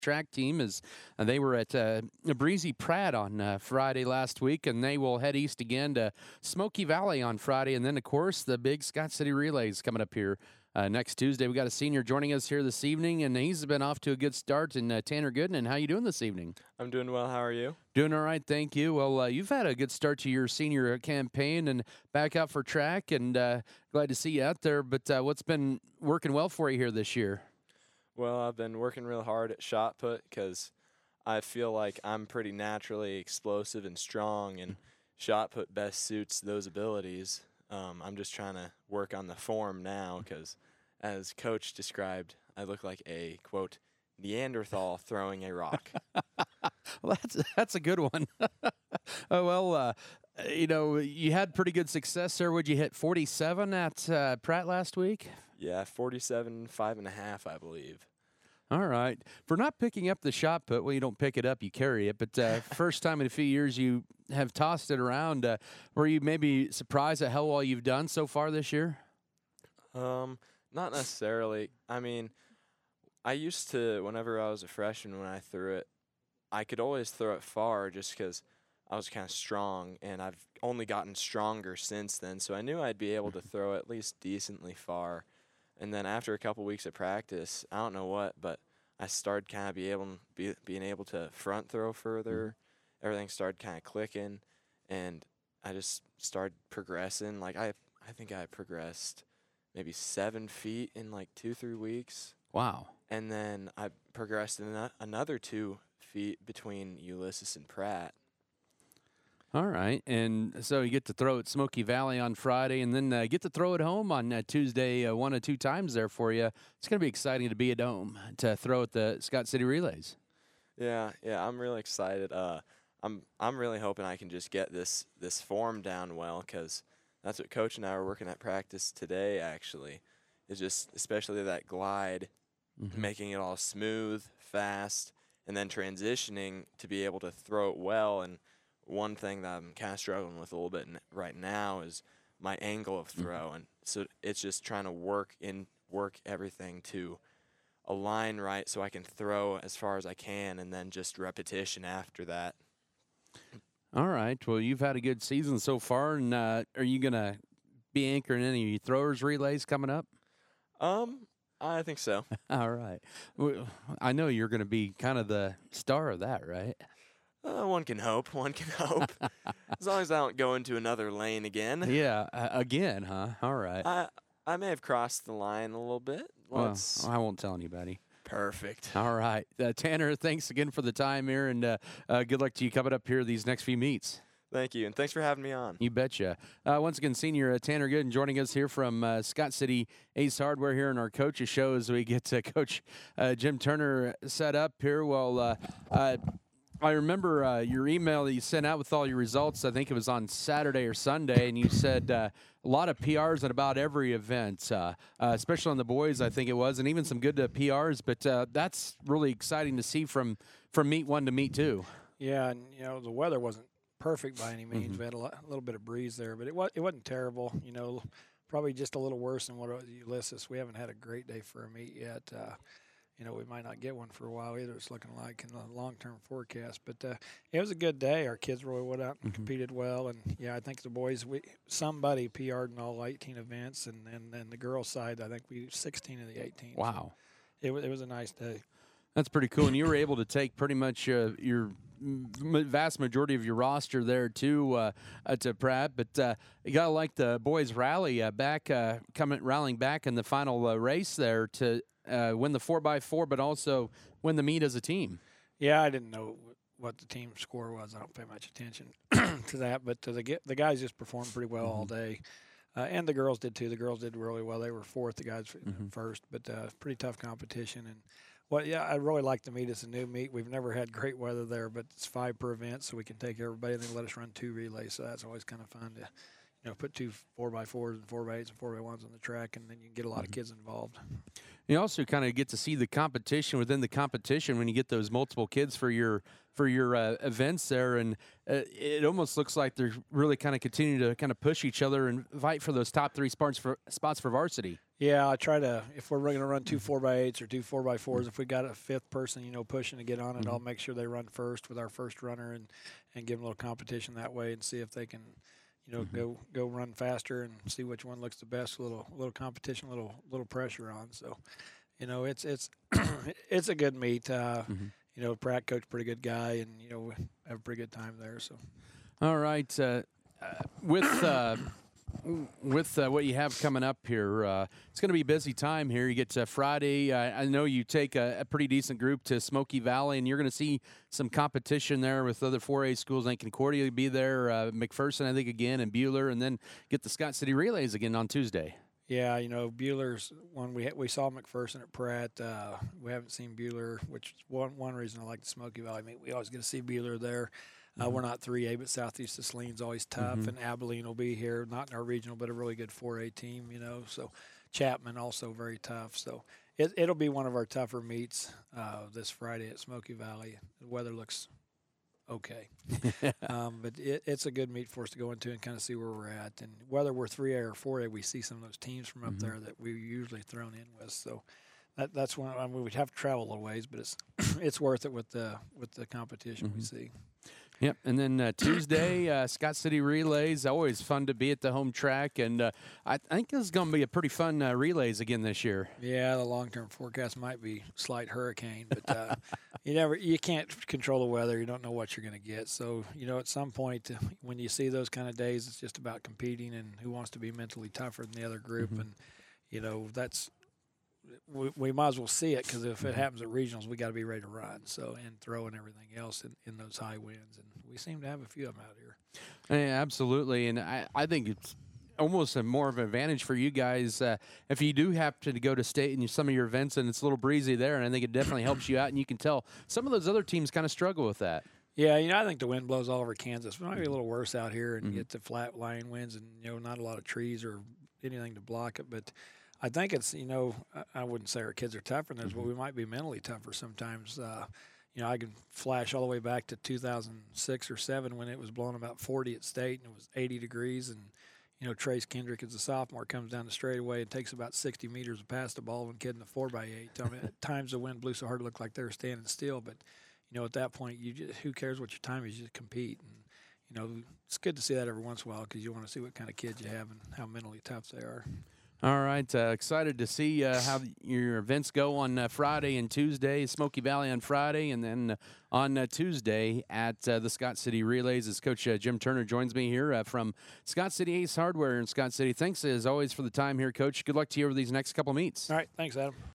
track team as they were at Breezy Pratt on Friday last week, and they will head east again to Smoky Valley on Friday. And then, of course, the big Scott City Relays coming up here next Tuesday. We got a senior joining us here this evening, and he's been off to a good start. And Tanner Gooden, how you doing this evening? I'm doing well. How are you? Doing all right, thank you. Well, you've had a good start to your senior campaign and back out for track, and glad to see you out there. But what's been working well for you here this year? Well, I've been working real hard at shot put because I feel like I'm pretty naturally explosive and strong, and shot put best suits those abilities. I'm just trying to work on the form now because, as Coach described, I look like a, quote, Neanderthal throwing a rock. Well, that's a good one. You had pretty good success there. Would you hit 47 at Pratt last week? Yeah, 47, 5.5, I believe. All right. For not picking up the shot put, well, you don't pick it up, you carry it. But first time in a few years you have tossed it around. Were you maybe surprised at how well you've done so far this year? Not necessarily. I mean, I used to, whenever I was a freshman, when I threw it, I could always throw it far just because I was kind of strong, and I've only gotten stronger since then. So I knew I'd be able to throw at least decently far. And then after a couple weeks of practice, I don't know what, but I started kind of being able to front throw further. Everything started kind of clicking, and I just started progressing. Like I think I progressed maybe 7 feet in like 2-3 weeks. Wow. And then I progressed another 2 feet between Ulysses and Pratt. All right. And so you get to throw at Smoky Valley on Friday, and then get to throw at home on Tuesday 1 or 2 times there for you. It's going to be exciting to be at home to throw at the Scott City Relays. Yeah, I'm really excited. I'm really hoping I can just get this form down well, because that's what Coach and I were working at practice today, actually, is just especially that glide, making it all smooth, fast, and then transitioning to be able to throw it well. And one thing that I'm kind of struggling with a little bit right now is my angle of throw. And so it's just trying to work everything to align right so I can throw as far as I can, and then just repetition after that. All right. Well, you've had a good season so far, and are you going to be anchoring any throwers relays coming up? I think so. All right. Well, I know you're going to be kind of the star of that, right? One can hope. One can hope. As long as I don't go into another lane again. Yeah, again, huh? All right. I may have crossed the line a little bit. Well, I won't tell anybody. Perfect. All right. Tanner, thanks again for the time here, and good luck to you coming up here these next few meets. Thank you, and thanks for having me on. You betcha. Once again, senior Tanner Gooden joining us here from Scott City Ace Hardware here in our coaches show as we get Coach Jim Turner set up here. Well, I remember your email that you sent out with all your results. I think it was on Saturday or Sunday, and you said a lot of PRs at about every event, especially on the boys, I think it was, and even some good PRs. But that's really exciting to see from meet 1 to meet 2. Yeah, and the weather wasn't perfect by any means. We had a little bit of breeze there, but it wasn't terrible. Probably just a little worse than what it was at Ulysses. We haven't had a great day for a meet yet. We might not get one for a while either, it's looking like in the long-term forecast. But it was a good day. Our kids really went out and competed well. And, I think the boys, somebody PR'd in all 18 events. And then the girls' side, I think we 16 of the 18. Wow. So it was a nice day. That's pretty cool. And you were able to take pretty much your vast majority of your roster there to Pratt, but you gotta like the boys rally rallying back in the final race there to win the 4x4, but also win the meet as a team. Yeah, I didn't know what the team score was. I don't pay much attention to that, but the guys just performed pretty well all day. And the girls did too. The girls did really well. They were fourth, the guys first, but pretty tough competition. And I really like the meet. It's a new meet. We've never had great weather there, but it's 5 per event, so we can take everybody and then let us run 2 relays. So that's always kind of fun to put 2 4x4s and 4x8s and 4x1s on the track, and then you can get a lot of kids involved. You also kind of get to see the competition within the competition when you get those multiple kids for your events there, and it almost looks like they're really kind of continuing to kind of push each other and fight for those top 3 spots for varsity. Yeah, I try to, if we're going to run two 4x8s or two 4x4s, if we got a fifth person, pushing to get on it, I'll make sure they run first with our first runner and give them a little competition that way and see if they can, go run faster and see which one looks the best. A little competition, little pressure on. So, it's it's a good meet. Pratt coach, pretty good guy, and we have a pretty good time there. So, all right, with what you have coming up here, it's going to be a busy time here. You get Friday. I know you take a pretty decent group to Smoky Valley, and you're going to see some competition there with other 4A schools. I think Concordia will be there, McPherson, I think, again, and Buhler, and then get the Scott City Relays again on Tuesday. Yeah, Buhler's one. We saw McPherson at Pratt. We haven't seen Buhler, which is one reason I like the Smoky Valley meet. We always get to see Buhler there. We're not 3A, but Southeast of Saline's always tough, and Abilene will be here, not in our regional, but a really good 4A team, So Chapman also very tough. So it'll be one of our tougher meets this Friday at Smoky Valley. The weather looks okay, but it's a good meet for us to go into and kind of see where we're at. And whether we're 3A or 4A, we see some of those teams from up there that we're usually thrown in with. So that's when we'd have to travel a little ways, but it's worth it with the competition we see. Yep, and then Tuesday, Scott City Relays. Always fun to be at the home track, and I think this is going to be a pretty fun relays again this year. Yeah, the long-term forecast might be slight hurricane, but you can't control the weather. You don't know what you're going to get. So at some point when you see those kind of days, it's just about competing and who wants to be mentally tougher than the other group, and that's. We might as well see it because if it happens at regionals, we got to be ready to run. So and throw and everything else in those high winds, and we seem to have a few of them out here. Yeah, absolutely, and I think it's almost a more of an advantage for you guys if you do happen to go to state and some of your events and it's a little breezy there, and I think it definitely helps you out. And you can tell some of those other teams kind of struggle with that. Yeah, I think the wind blows all over Kansas. It might be a little worse out here and get the flat lying winds and not a lot of trees or anything to block it, but. I think it's, I wouldn't say our kids are tougher than us, but we might be mentally tougher sometimes. I can flash all the way back to 2006 or 7 when it was blowing about 40 at state and it was 80 degrees. And, Trace Kendrick is a sophomore, comes down the straightaway and takes about 60 meters to pass the ball when kid in the 4x8. I mean, at times the wind blew so hard it looked like they were standing still. But, at that point, who cares what your time is? You just compete. And, it's good to see that every once in a while because you want to see what kind of kids you have and how mentally tough they are. All right, excited to see how your events go on Friday and Tuesday, Smoky Valley on Friday, and then on Tuesday at the Scott City Relays as Coach Jim Turner joins me here from Scott City Ace Hardware in Scott City. Thanks, as always, for the time here, Coach. Good luck to you over these next couple meets. All right, thanks, Adam.